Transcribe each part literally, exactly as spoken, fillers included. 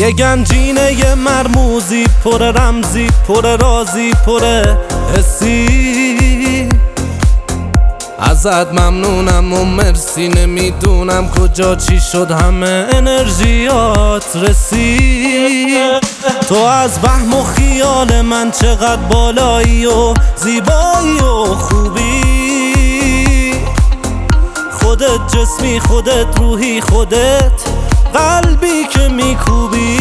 یه گنجینه یه مرموزی، پر رمزی، پر رازی، پر حسی. ازت ممنونم و مرسی، نمیدونم کجا چی شد همه انرژیات رسید. تو از وهم و خیال من چقدر بالایی و زیبایی و خوبی. خودت جسمی، خودت روحی، خودت قلبی که میکوبی.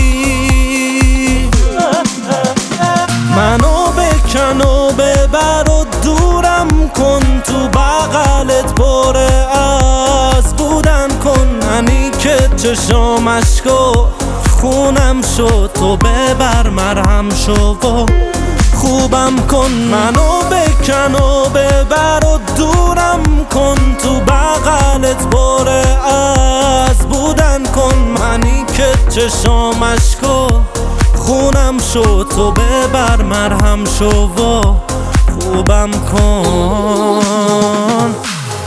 منو بکن و ببر و دورم کن، تو بغلت پر از بودن کن. منی که چشام اشکو خونم شد، تو ببر مرهم شو و خوبم کن. منو بکن و ببر و دورم کن، تو بغلت پر از بودن کن. منی که چشام اشکو خونم شو، تو ببر مرهم شو و خوبم کن.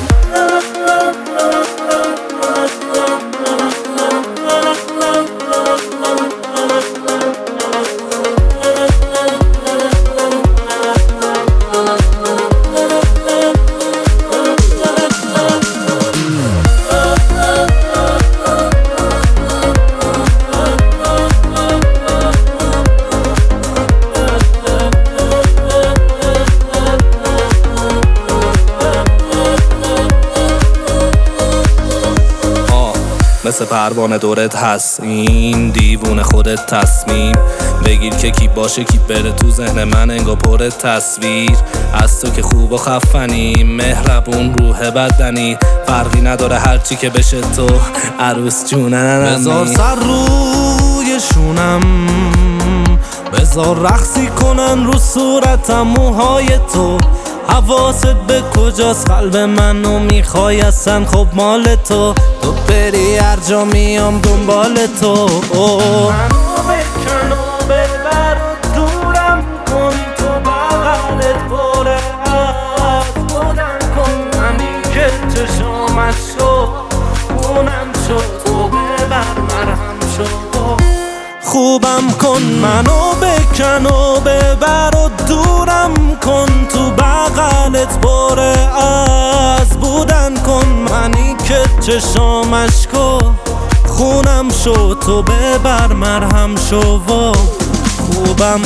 مثل پروانه دورت هست، این دیوونه خودت تصمیم بگیر که کی باشه کی بره. تو ذهن من انگار پر تصویر از تو که خوب و خفنی، مهربون روح بدنی، فرقی نداره هرچی که بشه تو عروس جونم. بذار سر روی شونم، بذار رقصی کنن رو صورتم موهای تو. حواست به کجاست، قلب منو میخوای اصلا، خب مال تو. تو بری هر جا میام دنبال تو. منو بکن و ببر و دورم کن، تو بغلت پر از بودن کن. منی که چشامش شو خونم شو، تو ببر مرهم شو خوبم کن. منو بکن و ببر و دورم کن، تو بغلت پر از بودن کن. منی که چشامش کو خونم شو، تو ببر مرهم شو و خوبم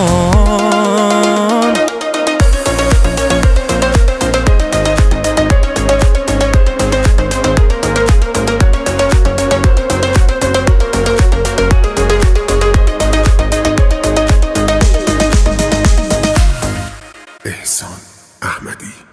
کن. احسان احمدی.